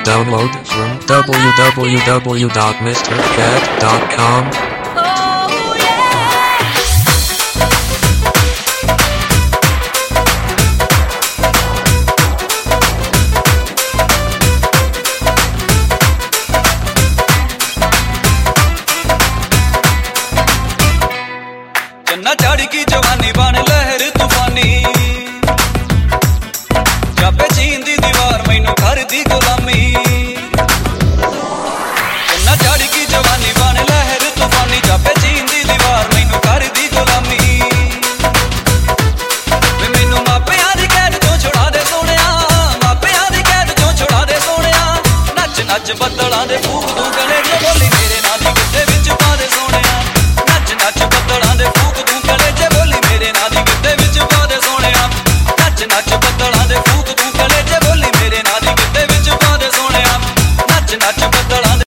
Download from www.mrcat.com. चन्ना चाड़ी की जवानी बन लहर तूफानी जापे चीन दी दीवार मैनू घर दी गुलामी चन्ना चाड़ी की जवानी बन लहर तूफानी जापे चीन दी दीवार मैनू घर दी गुलामी वे मैनू मापियां दी कैद चों छुड़ा दे सोहणिया मापियां दी कैद चों छुड़ा दे सोहणिया नच नच बदलां दे फूक तू गले च बोली मेरे नाल दी गिद्दे विच पा दे सोहणिया नच नच बदलां दे फूक तू गले च बोली मेरे नाल दी गिद्दे विच पा दे सोहणिया नच नच बदलां